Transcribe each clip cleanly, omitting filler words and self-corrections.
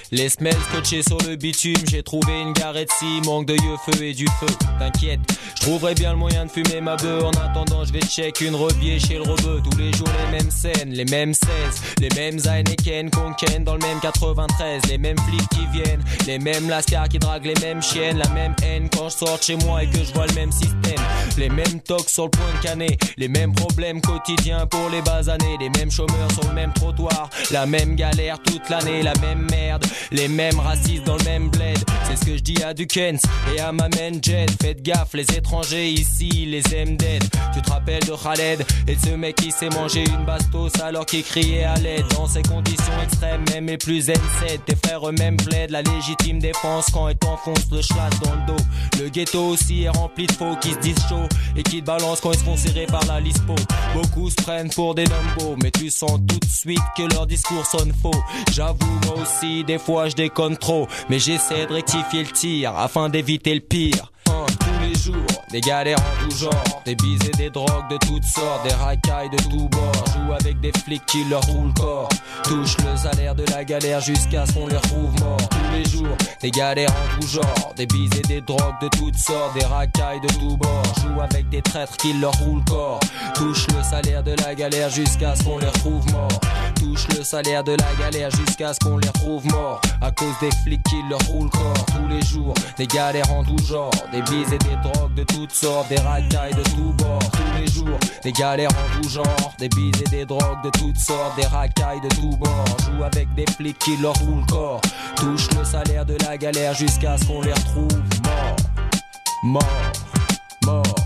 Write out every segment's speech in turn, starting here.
Les semelles scotchées sur le bitume, j'ai trouvé une garette si manque de yeux, feu et du feu. T'inquiète, je trouverai bien le moyen de fumer ma beuh. En attendant, je vais check une rebier chez le rebeu. Tous les jours les mêmes scènes, les mêmes 16, les mêmes Heineken qu'on ken dans le même 93. Les mêmes flics qui viennent, les mêmes lascars qui draguent les mêmes chiennes. La même haine quand je sors de chez moi et que je vois le même système. Les mêmes tocs sur le point de canner, les mêmes problèmes quotidiens pour les basanés. Les mêmes chômeurs sur le même trottoir, la même galère toute l'année, la même merde. Les mêmes racistes dans le même bled. C'est ce que je dis à Dukens et à ma main Jet. Faites gaffe, les étrangers ici, les aiment dead. Tu te rappelles de Khaled et de ce mec qui s'est mangé une bastos alors qu'il criait à l'aide. Dans ces conditions extrêmes, même les plus N7, tes frères eux-mêmes plaident la légitime défense quand ils t'enfoncent le schlass dans le dos. Le ghetto aussi est rempli de faux qui se disent chaud et qui te balancent quand ils se font serrer par la lispo. Beaucoup se prennent pour des numbos, mais tu sens tout de suite que leur discours sonne faux. J'avoue, moi aussi, des fois je déconne trop, mais j'essaie de rectifier le tir afin d'éviter le pire. Tous les jours, des galères en tout genre, des bises et des drogues de toutes sortes, des racailles de tous bords. Joue avec des flics qui leur roulent le corps, touche le salaire de la galère jusqu'à ce qu'on les retrouve morts. Tous les jours, des galères en tout genre, des bises et des drogues de toutes sortes, des racailles de tous bords. Joue avec des traîtres qui leur roulent le corps, touche le salaire de la galère jusqu'à ce qu'on les retrouve morts. Touche le salaire de la galère jusqu'à ce qu'on les retrouve morts. À cause des flics qui leur roulent le corps. Tous les jours, des galères en tout genre, des bises et des drogues de toutes sortes, des racailles de tous bords. Tous les jours, des galères en tout genre, des bises et des drogues de toutes sortes, des racailles de tous bords. Joue avec des flics qui leur roulent le corps, touche le salaire de la galère jusqu'à ce qu'on les retrouve morts. Mort.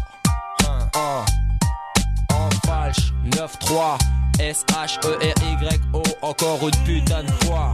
En falche, 9-3, S-H-E-R-Y-O, encore une putain de fois.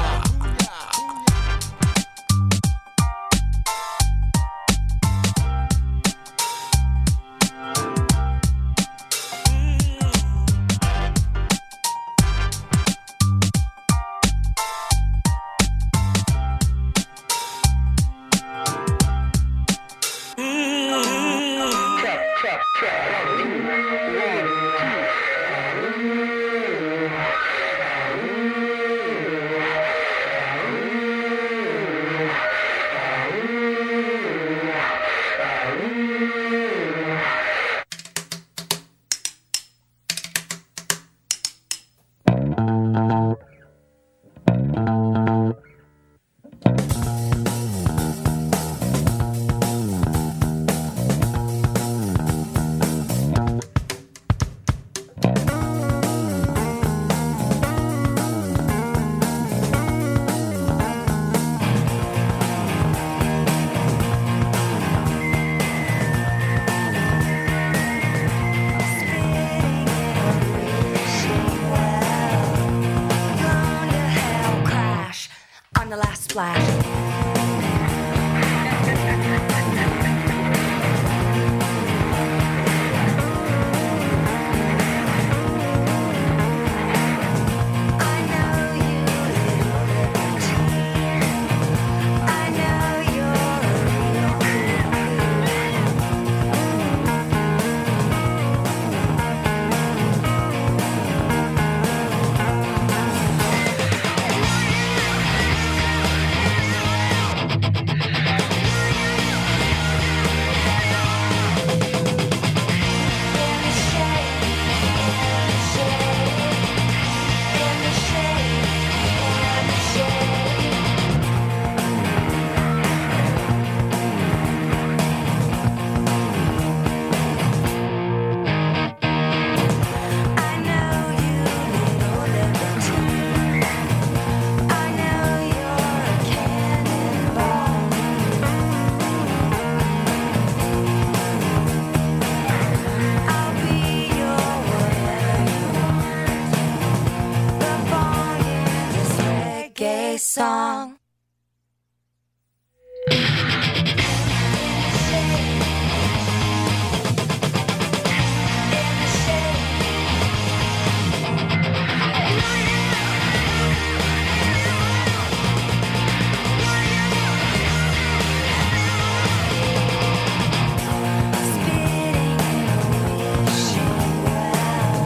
song.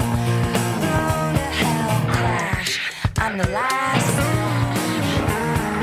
I'm the last.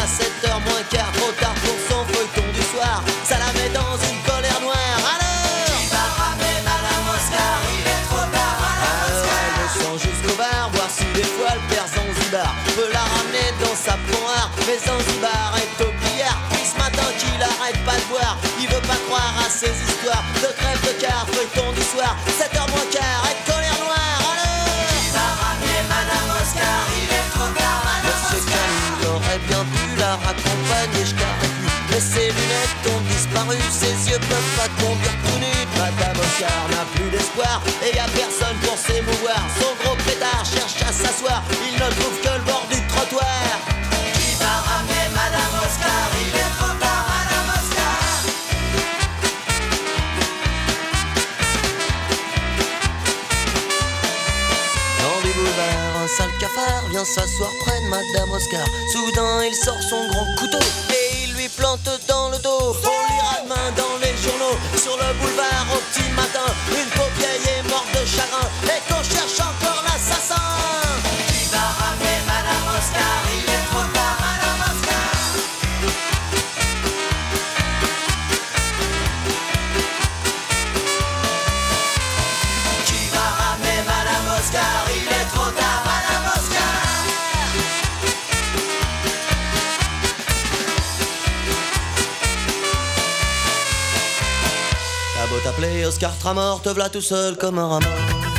7h moins quart, trop tard pour son feuilleton du soir. Ça la met dans une colère noire. Alors qui va ramener Madame Oscar? Il est trop tard, Madame Oscar. Elle descend jusqu'au bar, voir si des fois le père Zanzibar peut la ramener dans sa poire. Mais Zanzibar est au billard, puis ce matin qu'il arrête pas de boire. Il veut pas croire à ces histoires de crève de quart, feuilleton du soir. 7h moins quart, et colère noire. Alors qui va ramener Madame Oscar? Il est trop tard, Madame Oscar. Il aurait bien pu la raccompagner, je carre plus. Mais ses lunettes ont disparu, ses yeux peuvent pas conduire tout nu. Madame Oscar n'a plus d'espoir et y a personne pour s'émouvoir. Son gros pétard cherche à s'asseoir, il ne trouve que le bord du trottoir. Qui va ramener Madame Oscar? Il est trop tard, Madame Oscar. Dans les boulevards, un sale cafard vient s'asseoir près de Madame Oscar. Soudain, il sort son grand couteau et il lui plante dans le dos. On lira demain dans les journaux, sur le boulevard au petit matin, une pauvre vieille est morte de chagrin et qu'on cherche encore l'assassin. Qui va ramener Madame Oscar? Il est trop tard, Madame Oscar. Qui va ramener Madame Oscar? Il est trop tard, Madame Oscar. T'as beau t'appeler Oscar Tramor, te v'là tout seul comme un rat mort.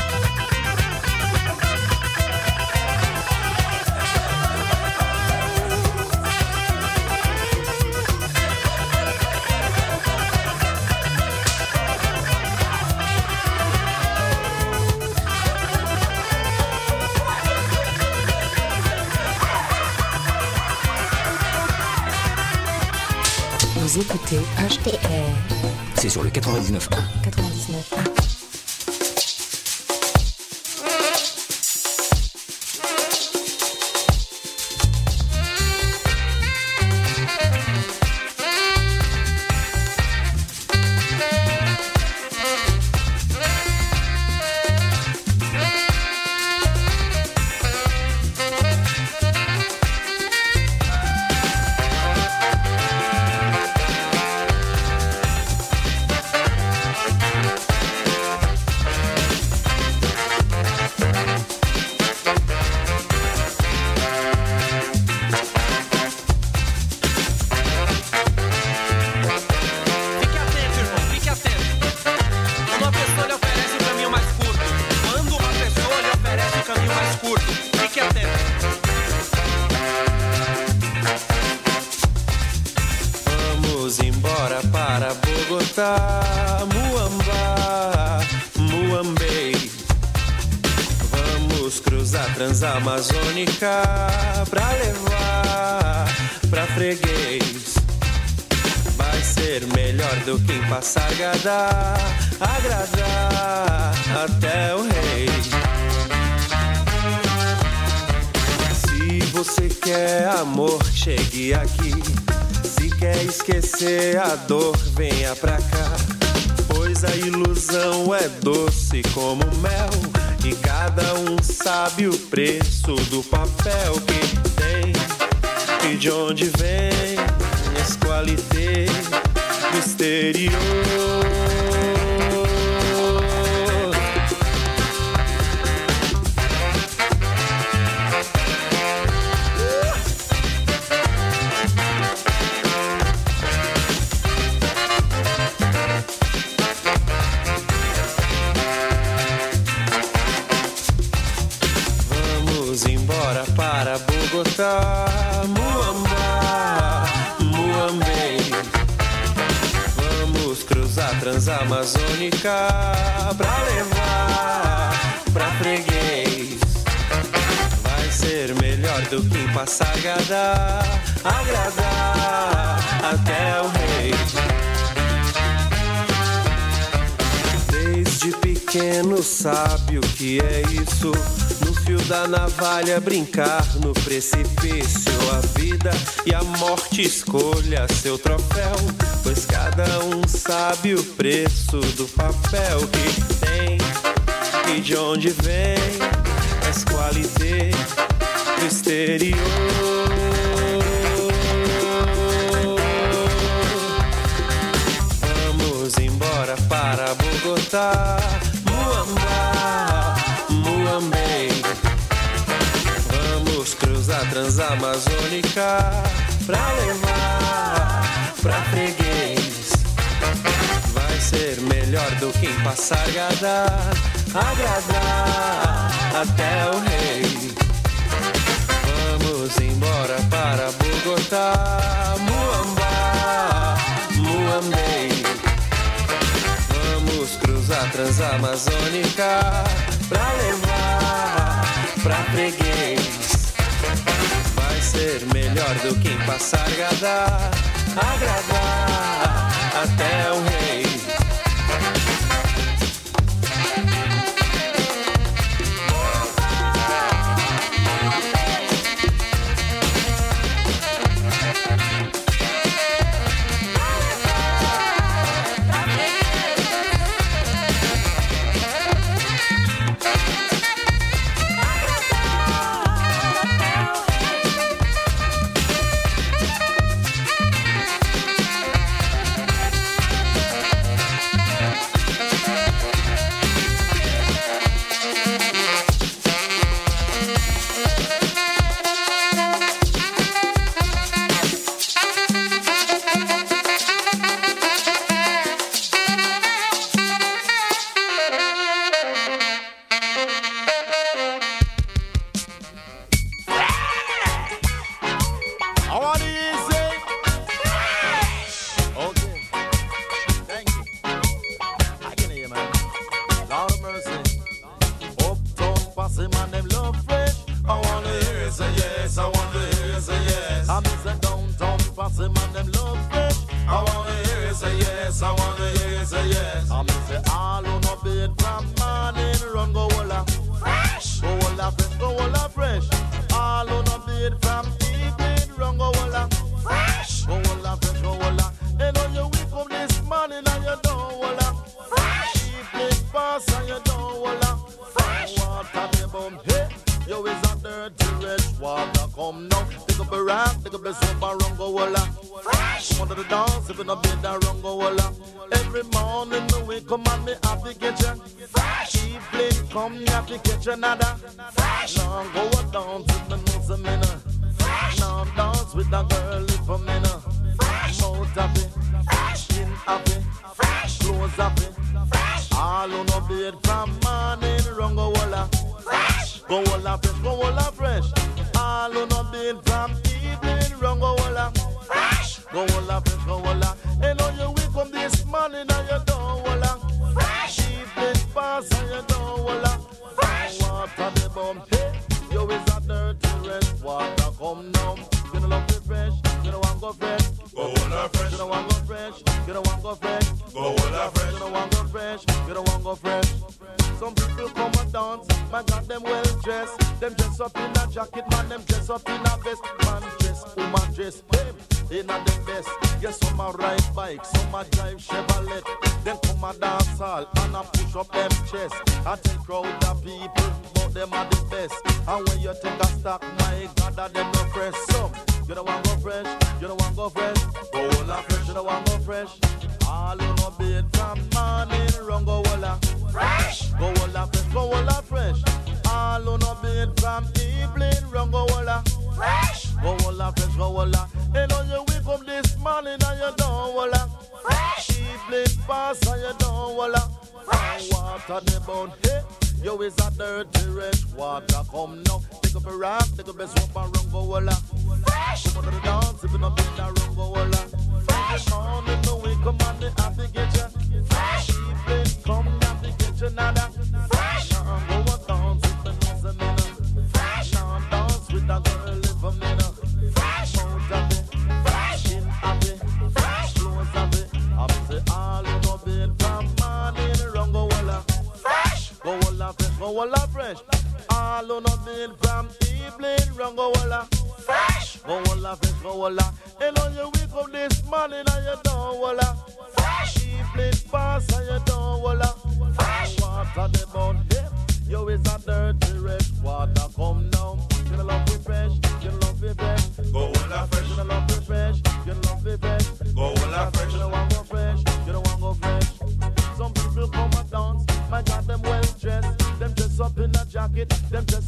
Vous écoutez HTR. C'est sur le 99.1. 99.1. Transamazônica pra levar pra freguês. Vai ser melhor do que em Passargada, agradar até o rei. Se você quer amor, chegue aqui. Se quer esquecer a dor, venha pra cá. Pois a ilusão é doce como mel, e cada um sabe o preço do papel que tem e de onde vem esse qualité do exterior. Para Bogotá, Muamba, Muambei. Vamos cruzar Transamazônica pra levar pra freguês. Vai ser melhor do que em Passargada, agradar até o rei. Desde pequeno sabe o que é isso. No fio da navalha brincar no precipício. A vida e a morte escolha seu troféu, pois cada um sabe o preço do papel que tem e de onde vem essa qualité do exterior. embora para Bogotá. Muamba, Muambei. Vamos cruzar Transamazônica pra levar pra freguês. Vai ser melhor do que em Passargada, agradar até o rei. Vamos embora para Bogotá. Muamba, Muambei. Vamos cruzar Transamazônica pra levar pra freguês. Vai ser melhor do que em Passargada, agradar até o rei.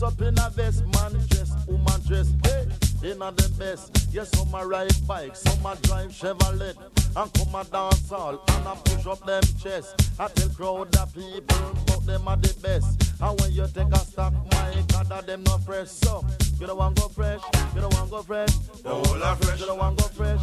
up in a vest, man dress, woman dress, hey, in a the best. Yes, some a ride bike, some a drive Chevrolet, and come a dance all, and a push up them chest. I tell crowd of people, but them are the best. And when you take a stock, my God, that them not fresh. So, you don't want go fresh, you don't want go fresh. The whole are fresh, you don't want go fresh.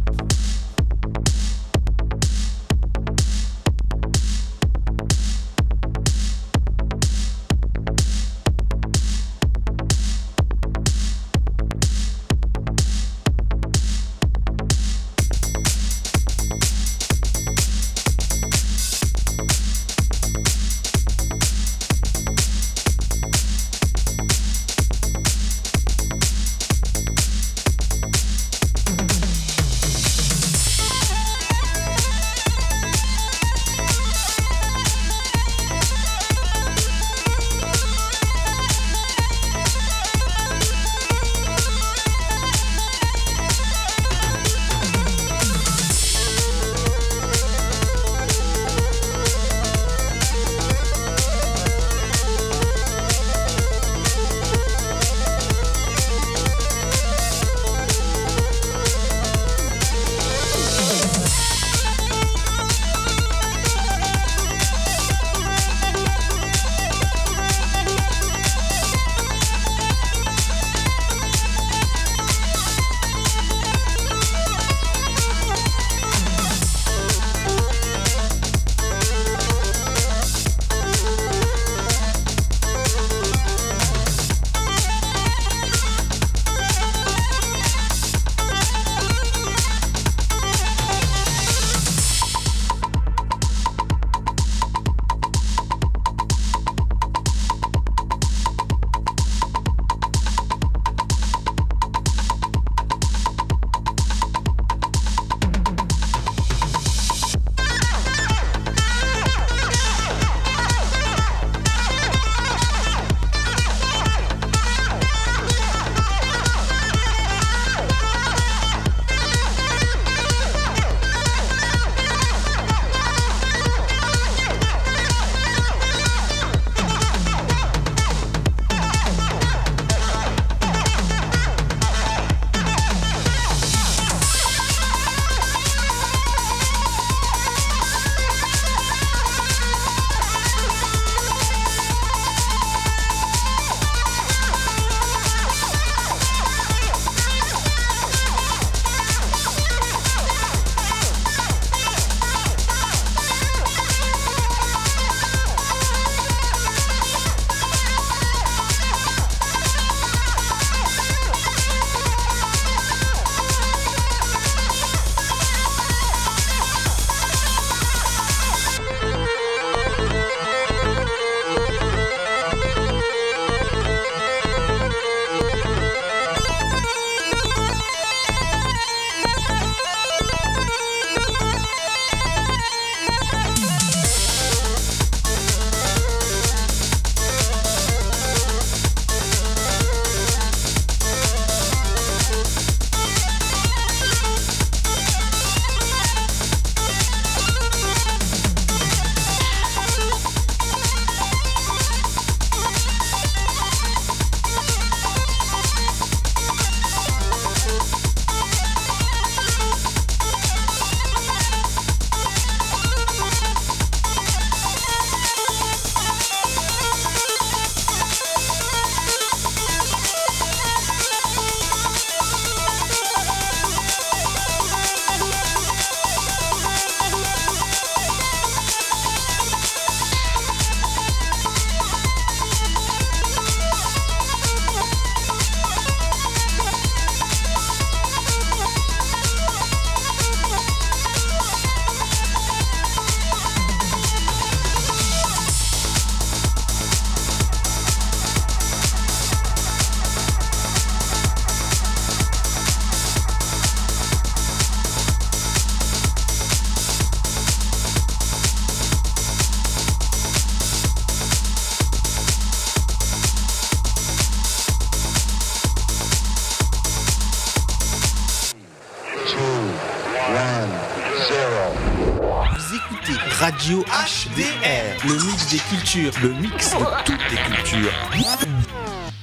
Radio HDR, le mix des cultures, le mix de toutes les cultures.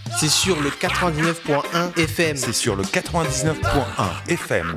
C'est sur le 99.1 FM. C'est sur le 99.1 FM.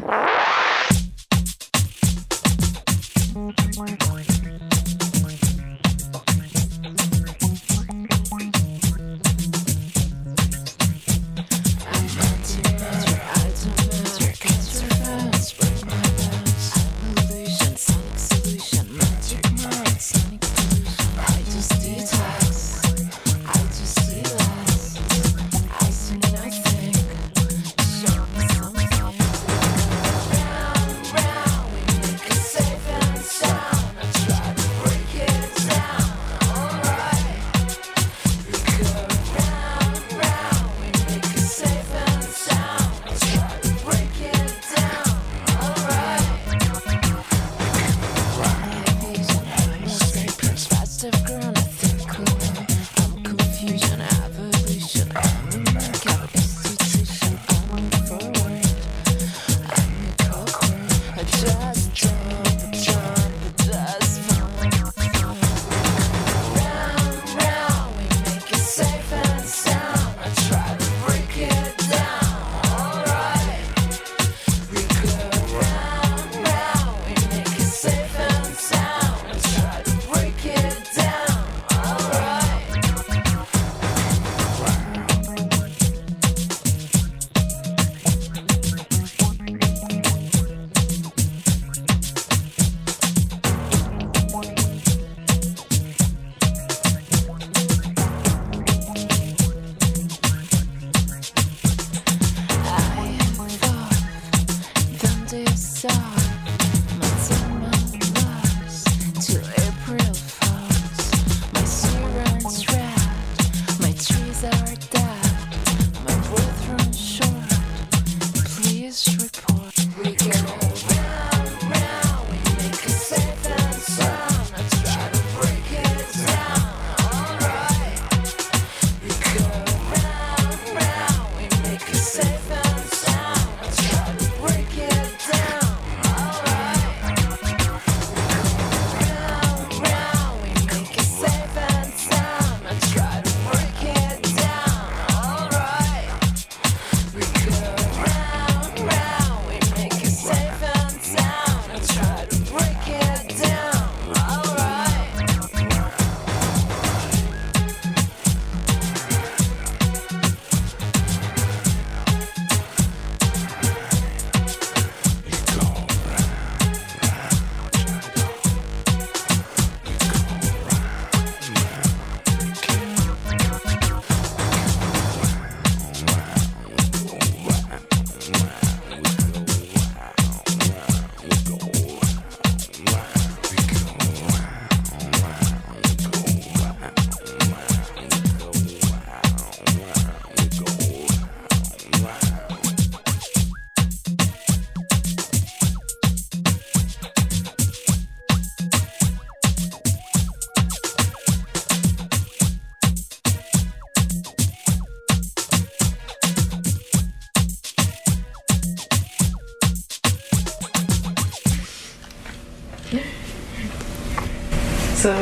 So,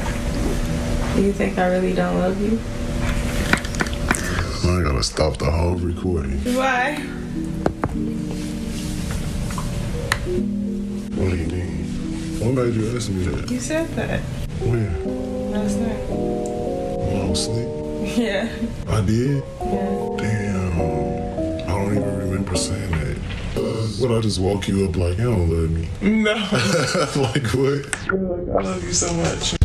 you think I really don't love you? I gotta stop the whole recording. Why? What do you mean? When made you ask me that? You said that. When? Last night. When I was asleep? Yeah. I did? Yeah. Damn. I don't even remember saying that. What, I just woke you up like, you don't love me? No. Like what? You're like, I love you so much.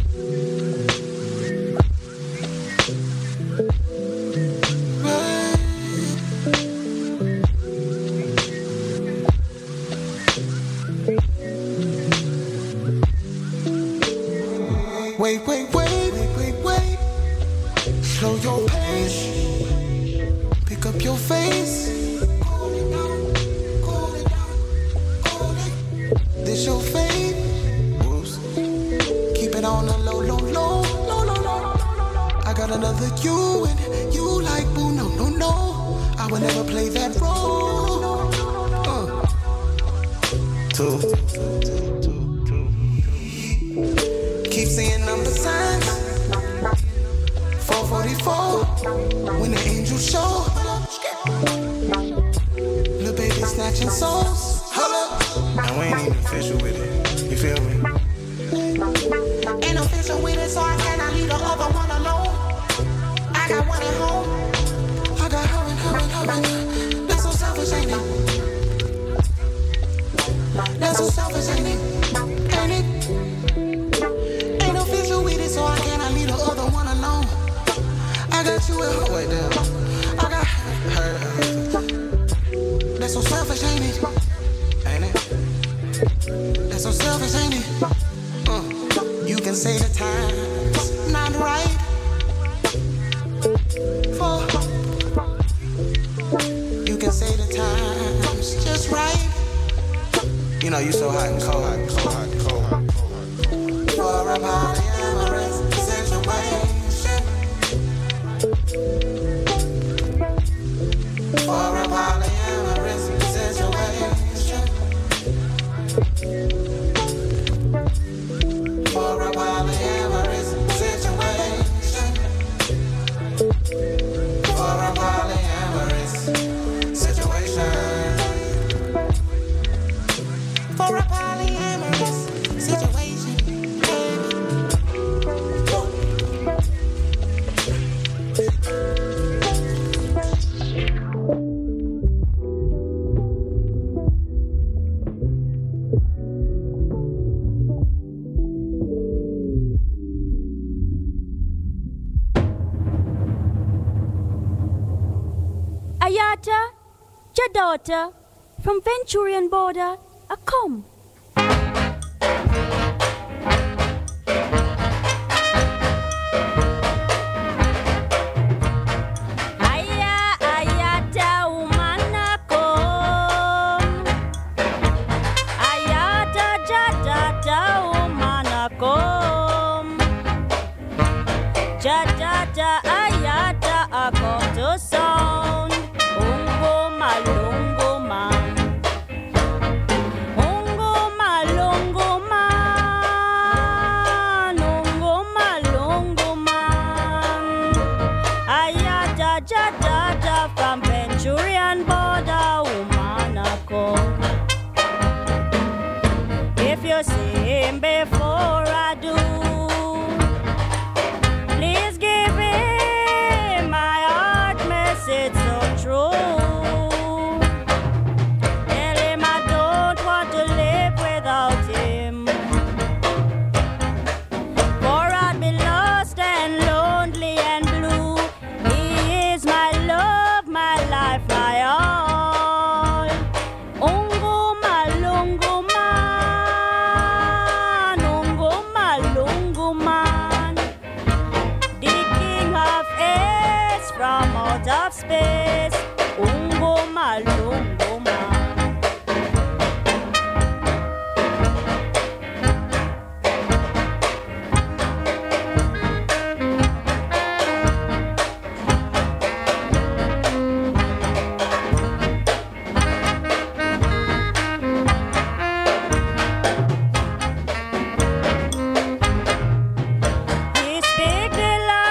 Wait, wait, wait, wait, wait, wait. Slow your pace. Pick up your face. This your fate. Whoops. Keep it on the low, low, low, low, low, low. I got another you and you like boo, no, no, no. I would never play that role. Two. Keep saying I'm the signs. 4, 444, when the angels show. Little baby snatching souls. Hold up. And we ain't even official with it. You feel me? Ain't official with it, so I cannot leave the other one alone. I got one at home. I got her and her and her and her. That's so selfish, ain't it? That's so selfish, ain't it? Ain't it? Ain't official with it, so I cannot leave the other one alone. I got you at her right there. I got her. That's so selfish, ain't it? Ain't it? That's so selfish, ain't it? You can say the time's not right. You can say the time's just right. You know you so hot and cold, hot and cold, hot and cold, hot and cold, hot and cold. For a polyamorous situation. For a polyamorous situation. For a polyamorous situation. For a polyamorous situation. For a polyamorous situation, Ayata, your daughter, from Venturian border, a come. Ayata, umana come. Ayata, jadata, umana come. Jadata, ayata, a come to sound. Ungo malungo man. Ungo malungo man. Ungo malungo man. Ayada jada from Venturian border, Umanako. If you see him before I do, please give him my heart message so true. Tell him I don't want to live without him. For I'd be lost and lonely and blue. He is my love, my life, my all. Ungo malungo man. Ungo malungo man. The king of ace from out of space. Ungo malungo.